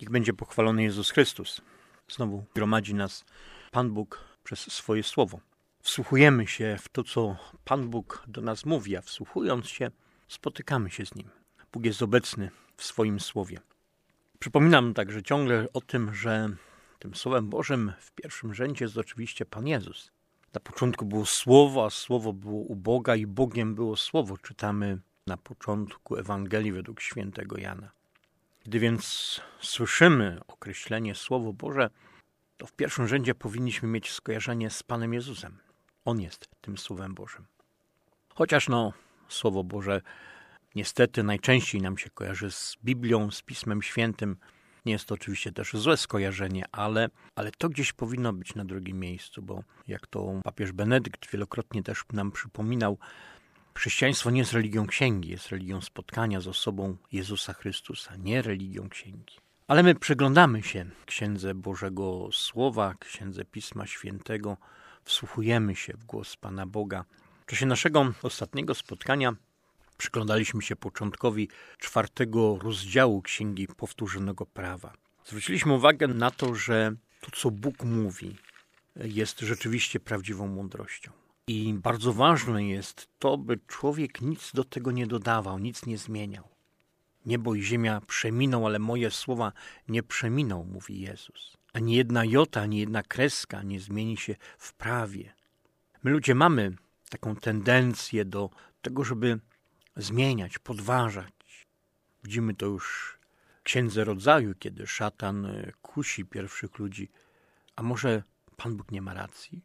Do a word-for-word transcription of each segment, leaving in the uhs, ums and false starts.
Niech będzie pochwalony Jezus Chrystus. Znowu gromadzi nas Pan Bóg przez swoje słowo. Wsłuchujemy się w to, co Pan Bóg do nas mówi, a wsłuchując się, spotykamy się z Nim. Bóg jest obecny w swoim słowie. Przypominam także ciągle o tym, że tym Słowem Bożym w pierwszym rzędzie jest oczywiście Pan Jezus. Na początku było Słowo, a Słowo było u Boga i Bogiem było Słowo. Czytamy na początku Ewangelii według świętego Jana. Gdy więc słyszymy określenie Słowo Boże, to w pierwszym rzędzie powinniśmy mieć skojarzenie z Panem Jezusem. On jest tym Słowem Bożym. Chociaż no, Słowo Boże niestety najczęściej nam się kojarzy z Biblią, z Pismem Świętym. Nie jest to oczywiście też złe skojarzenie, ale, ale to gdzieś powinno być na drugim miejscu, bo jak to papież Benedykt wielokrotnie też nam przypominał, chrześcijaństwo nie jest religią księgi, jest religią spotkania z osobą Jezusa Chrystusa, nie religią księgi. Ale my przyglądamy się Księdze Bożego Słowa, Księdze Pisma Świętego, wsłuchujemy się w głos Pana Boga. W czasie naszego ostatniego spotkania przyglądaliśmy się początkowi czwartego rozdziału Księgi Powtórzonego Prawa. Zwróciliśmy uwagę na to, że to, co Bóg mówi, jest rzeczywiście prawdziwą mądrością. I bardzo ważne jest to, by człowiek nic do tego nie dodawał, nic nie zmieniał. Niebo i ziemia przeminą, ale moje słowa nie przeminą, mówi Jezus. Ani jedna jota, ani jedna kreska nie zmieni się w prawie. My ludzie mamy taką tendencję do tego, żeby zmieniać, podważać. Widzimy to już w Księdze Rodzaju, kiedy szatan kusi pierwszych ludzi. A może Pan Bóg nie ma racji?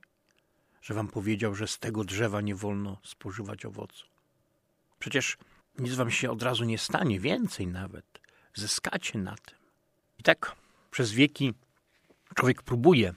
Że wam powiedział, że z tego drzewa nie wolno spożywać owocu. Przecież nic wam się od razu nie stanie, więcej nawet. Zyskacie na tym. I tak przez wieki człowiek próbuje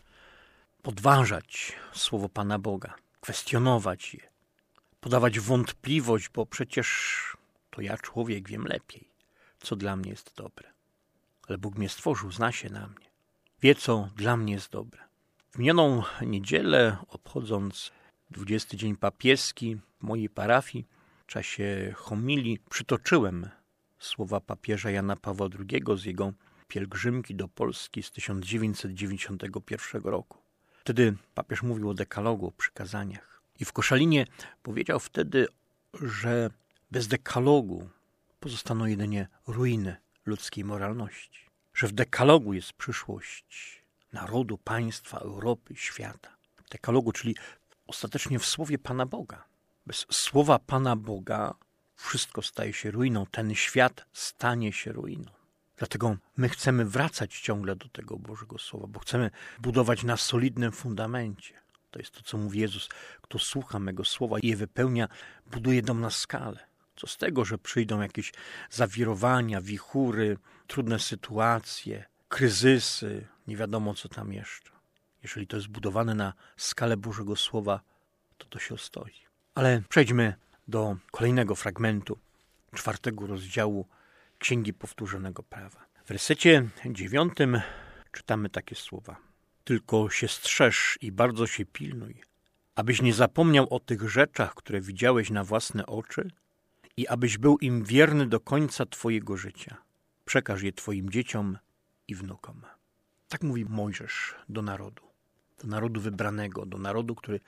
podważać słowo Pana Boga, kwestionować je, podawać wątpliwość, bo przecież to ja, człowiek, wiem lepiej, co dla mnie jest dobre. Ale Bóg mnie stworzył, zna się na mnie. Wie, co dla mnie jest dobre. W minioną niedzielę, obchodząc dwudziesty dzień papieski w mojej parafii, w czasie homilii przytoczyłem słowa papieża Jana Pawła drugiego z jego pielgrzymki do Polski z tysiąc dziewięćset dziewięćdziesiątego pierwszego roku. Wtedy papież mówił o dekalogu, o przykazaniach. I w Koszalinie powiedział wtedy, że bez dekalogu pozostaną jedynie ruiny ludzkiej moralności. Że w dekalogu jest przyszłość narodu, państwa, Europy, świata. W dekalogu, czyli ostatecznie w słowie Pana Boga. Bez słowa Pana Boga wszystko staje się ruiną. Ten świat stanie się ruiną. Dlatego my chcemy wracać ciągle do tego Bożego Słowa, bo chcemy budować na solidnym fundamencie. To jest to, co mówi Jezus. Kto słucha mego słowa i je wypełnia, buduje dom na skalę. Co z tego, że przyjdą jakieś zawirowania, wichury, trudne sytuacje, kryzysy, nie wiadomo co tam jeszcze. Jeżeli to jest budowane na skalę Bożego Słowa, to to się ostoi. Ale przejdźmy do kolejnego fragmentu, czwartego rozdziału Księgi Powtórzonego Prawa. W wersecie dziewiątym czytamy takie słowa. Tylko się strzeż i bardzo się pilnuj, abyś nie zapomniał o tych rzeczach, które widziałeś na własne oczy i abyś był im wierny do końca twojego życia. Przekaż je twoim dzieciom i wnukom. Tak mówi Mojżesz do narodu. Do narodu wybranego, do narodu, który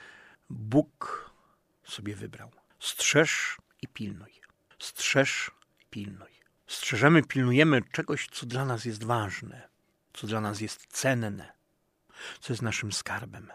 Bóg sobie wybrał. Strzeż i pilnuj. Strzeż i pilnuj. Strzeżemy, pilnujemy czegoś, co dla nas jest ważne, co dla nas jest cenne, co jest naszym skarbem.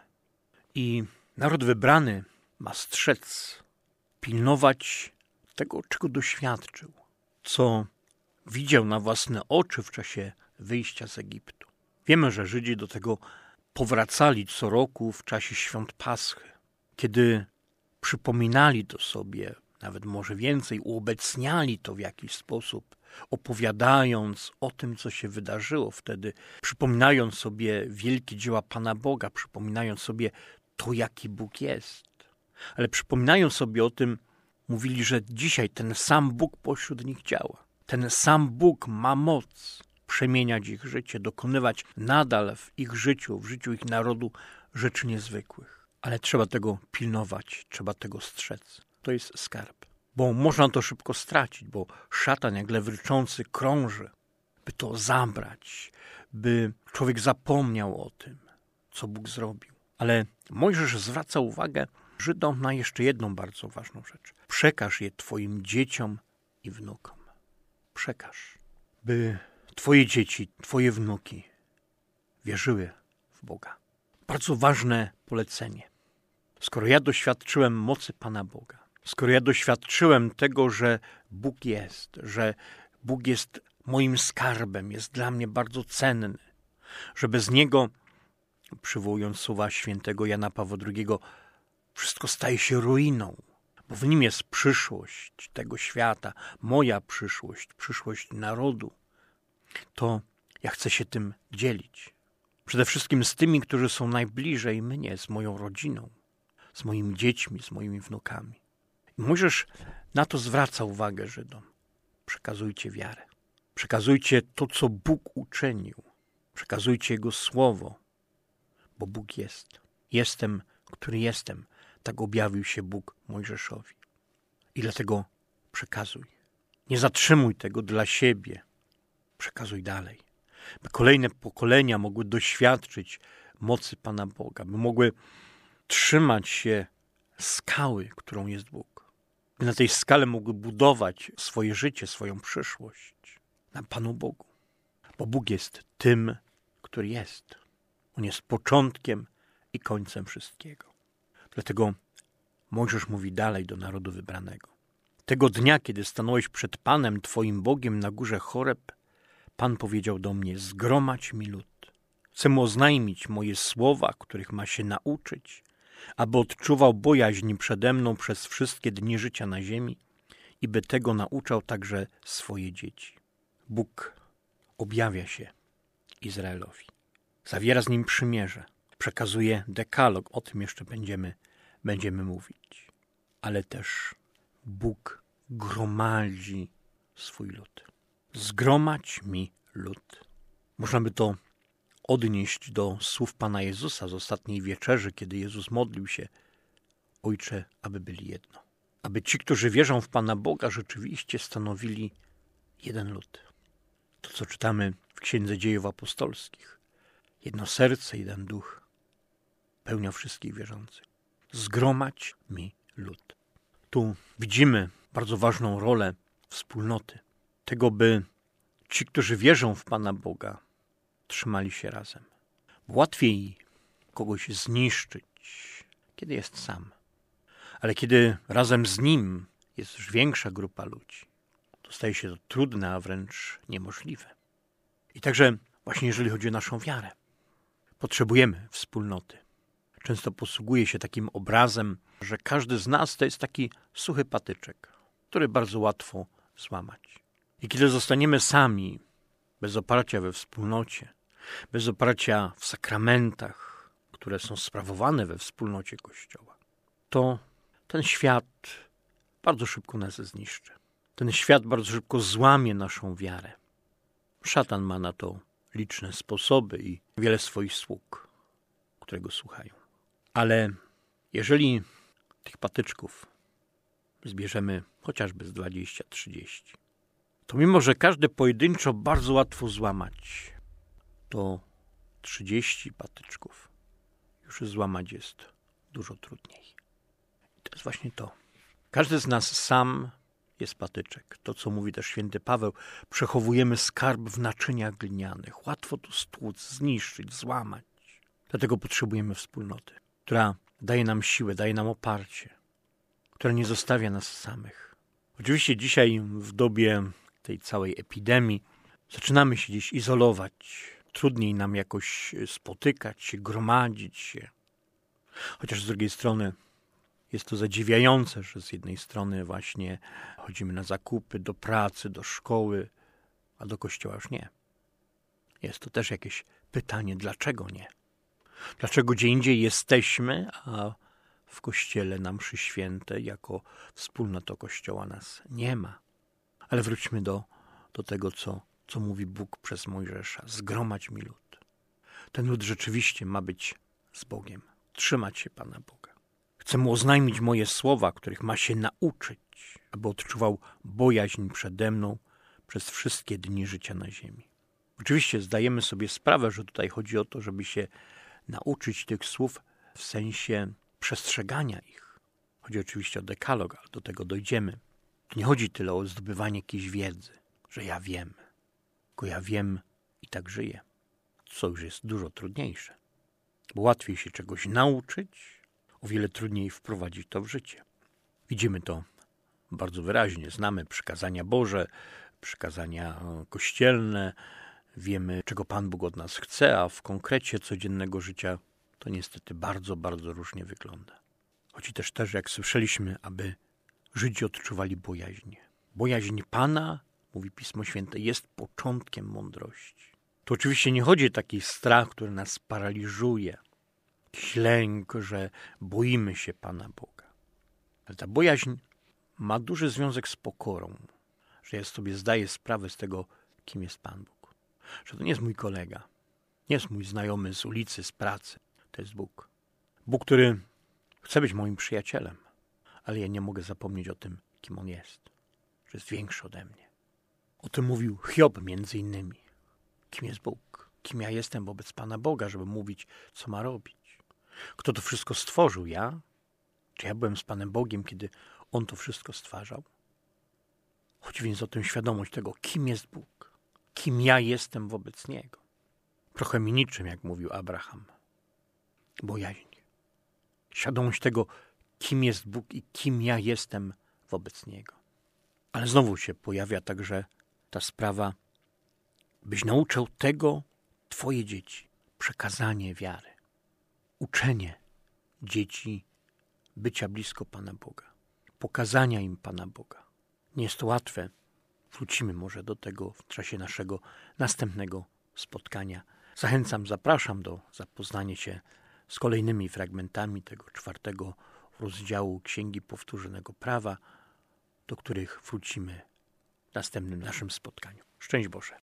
I naród wybrany ma strzec, pilnować tego, czego doświadczył, co widział na własne oczy w czasie wyjścia z Egiptu. Wiemy, że Żydzi do tego powracali co roku w czasie świąt Paschy, kiedy przypominali to sobie, nawet może więcej, uobecniali to w jakiś sposób, opowiadając o tym, co się wydarzyło wtedy, przypominając sobie wielkie dzieła Pana Boga, przypominając sobie to, jaki Bóg jest. Ale przypominając sobie o tym, mówili, że dzisiaj ten sam Bóg pośród nich działa. Ten sam Bóg ma moc przemieniać ich życie, dokonywać nadal w ich życiu, w życiu ich narodu rzeczy niezwykłych. Ale trzeba tego pilnować, trzeba tego strzec. To jest skarb. Bo można to szybko stracić, bo szatan jak lew ryczący krąży, by to zabrać, by człowiek zapomniał o tym, co Bóg zrobił. Ale Mojżesz zwraca uwagę Żydom na jeszcze jedną bardzo ważną rzecz. Przekaż je twoim dzieciom i wnukom. Przekaż, by twoje dzieci, twoje wnuki wierzyły w Boga. Bardzo ważne polecenie. Skoro ja doświadczyłem mocy Pana Boga, skoro ja doświadczyłem tego, że Bóg jest, że Bóg jest moim skarbem, jest dla mnie bardzo cenny, że bez Niego, przywołując słowa świętego Jana Pawła drugiego, wszystko staje się ruiną, bo w Nim jest przyszłość tego świata, moja przyszłość, przyszłość narodu, to ja chcę się tym dzielić. Przede wszystkim z tymi, którzy są najbliżej mnie, z moją rodziną, z moimi dziećmi, z moimi wnukami. I Mojżesz na to zwraca uwagę Żydom. Przekazujcie wiarę. Przekazujcie to, co Bóg uczynił. Przekazujcie Jego słowo, bo Bóg jest. Jestem, który jestem. Tak objawił się Bóg Mojżeszowi. I dlatego przekazuj. Nie zatrzymuj tego dla siebie. Przekazuj dalej. By kolejne pokolenia mogły doświadczyć mocy Pana Boga. By mogły trzymać się skały, którą jest Bóg. By na tej skale mogły budować swoje życie, swoją przyszłość na Panu Bogu. Bo Bóg jest tym, który jest. On jest początkiem i końcem wszystkiego. Dlatego Mojżesz mówi dalej do narodu wybranego. Tego dnia, kiedy stanąłeś przed Panem, Twoim Bogiem na górze Choreb, Pan powiedział do mnie, zgromadź mi lud. Chcę mu oznajmić moje słowa, których ma się nauczyć, aby odczuwał bojaźń przede mną przez wszystkie dni życia na ziemi i by tego nauczał także swoje dzieci. Bóg objawia się Izraelowi. Zawiera z nim przymierze. Przekazuje dekalog. O tym jeszcze będziemy, będziemy mówić. Ale też Bóg gromadzi swój lud. Zgromadź mi lud. Można by to odnieść do słów Pana Jezusa z ostatniej wieczerzy, kiedy Jezus modlił się: Ojcze, aby byli jedno. Aby ci, którzy wierzą w Pana Boga, rzeczywiście stanowili jeden lud. To, co czytamy w Księdze Dziejów Apostolskich. Jedno serce, jeden duch pełnia wszystkich wierzących. Zgromadź mi lud. Tu widzimy bardzo ważną rolę wspólnoty. Tego, by ci, którzy wierzą w Pana Boga, trzymali się razem. Łatwiej kogoś zniszczyć, kiedy jest sam. Ale kiedy razem z nim jest już większa grupa ludzi, to staje się to trudne, a wręcz niemożliwe. I także właśnie jeżeli chodzi o naszą wiarę, potrzebujemy wspólnoty. Często posługuje się takim obrazem, że każdy z nas to jest taki suchy patyczek, który bardzo łatwo złamać. I kiedy zostaniemy sami, bez oparcia we wspólnocie, bez oparcia w sakramentach, które są sprawowane we wspólnocie Kościoła, to ten świat bardzo szybko nas zniszczy. Ten świat bardzo szybko złamie naszą wiarę. Szatan ma na to liczne sposoby i wiele swoich sług, które go słuchają. Ale jeżeli tych patyczków zbierzemy chociażby z dwadzieścia trzydzieści, to mimo, że każdy pojedynczo bardzo łatwo złamać, to trzydzieści patyczków już złamać jest dużo trudniej. I to jest właśnie to. Każdy z nas sam jest patyczek. To, co mówi też święty Paweł, przechowujemy skarb w naczyniach glinianych. Łatwo to stłuc, zniszczyć, złamać. Dlatego potrzebujemy wspólnoty, która daje nam siłę, daje nam oparcie, która nie zostawia nas samych. Oczywiście dzisiaj w dobie tej całej epidemii zaczynamy się gdzieś izolować. Trudniej nam jakoś spotykać się, gromadzić się. Chociaż z drugiej strony jest to zadziwiające, że z jednej strony właśnie chodzimy na zakupy, do pracy, do szkoły, a do kościoła już nie. Jest to też jakieś pytanie, dlaczego nie? Dlaczego gdzie indziej jesteśmy, a w kościele na mszy świętej jako wspólnota kościoła nas nie ma? Ale wróćmy do, do tego, co, co mówi Bóg przez Mojżesza. Zgromadź mi lud. Ten lud rzeczywiście ma być z Bogiem. Trzymać się Pana Boga. Chcę mu oznajmić moje słowa, których ma się nauczyć, aby odczuwał bojaźń przede mną przez wszystkie dni życia na ziemi. Oczywiście zdajemy sobie sprawę, że tutaj chodzi o to, żeby się nauczyć tych słów w sensie przestrzegania ich. Chodzi oczywiście o dekalog, ale do tego dojdziemy. Tu nie chodzi tyle o zdobywanie jakiejś wiedzy, że ja wiem, tylko ja wiem i tak żyję, co już jest dużo trudniejsze. Bo łatwiej się czegoś nauczyć, o wiele trudniej wprowadzić to w życie. Widzimy to bardzo wyraźnie. Znamy przykazania Boże, przykazania kościelne, wiemy, czego Pan Bóg od nas chce, a w konkrecie codziennego życia to niestety bardzo, bardzo różnie wygląda. Chodzi też też, jak słyszeliśmy, aby Żydzi odczuwali bojaźń. Bojaźń Pana, mówi Pismo Święte, jest początkiem mądrości. To oczywiście nie chodzi o taki strach, który nas paraliżuje, jakiś lęk, że boimy się Pana Boga. Ale ta bojaźń ma duży związek z pokorą, że ja sobie zdaję sprawę z tego, kim jest Pan Bóg. Że to nie jest mój kolega, nie jest mój znajomy z ulicy, z pracy. To jest Bóg. Bóg, który chce być moim przyjacielem, ale ja nie mogę zapomnieć o tym, kim On jest. Że jest większy ode mnie. O tym mówił Hiob między innymi. Kim jest Bóg? Kim ja jestem wobec Pana Boga, żeby mówić, co ma robić? Kto to wszystko stworzył? Ja? Czy ja byłem z Panem Bogiem, kiedy On to wszystko stwarzał? Chodzi więc o tę świadomość tego, kim jest Bóg. Kim ja jestem wobec Niego. Trochę mi niczym, jak mówił Abraham. Bojaźń. Świadomość tego, kim jest Bóg i kim ja jestem wobec Niego. Ale znowu się pojawia także ta sprawa, byś nauczył tego Twoje dzieci. Przekazanie wiary. Uczenie dzieci bycia blisko Pana Boga. Pokazania im Pana Boga. Nie jest to łatwe. Wrócimy może do tego w czasie naszego następnego spotkania. Zachęcam, zapraszam do zapoznania się z kolejnymi fragmentami tego czwartego rozdziału Księgi Powtórzonego Prawa, do których wrócimy w następnym naszym spotkaniu. Szczęść Boże.